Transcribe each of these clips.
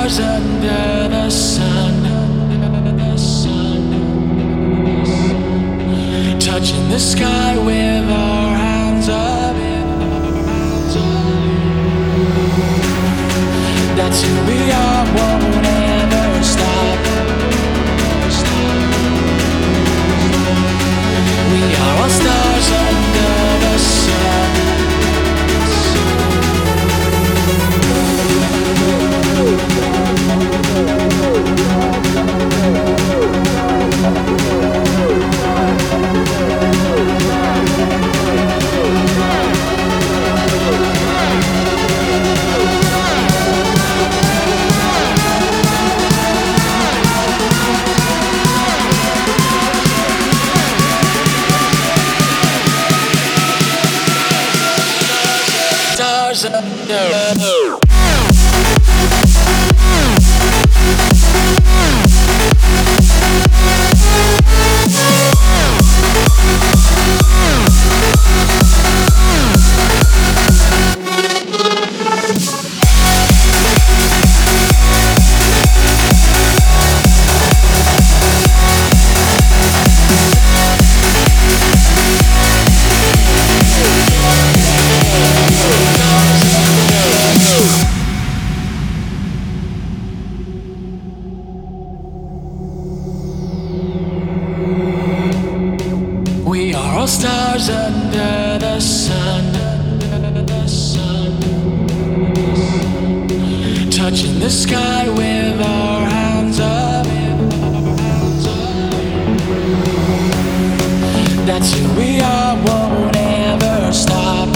stars under the sun, touching the sky with our hands up. That's who we are, won't ever stop. We are all stars under the sun. Stars under. We are all stars under the sun, touching the sky with our hands up. That's who we are, won't ever stop.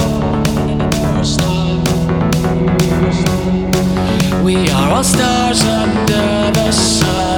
We are all stars under the sun.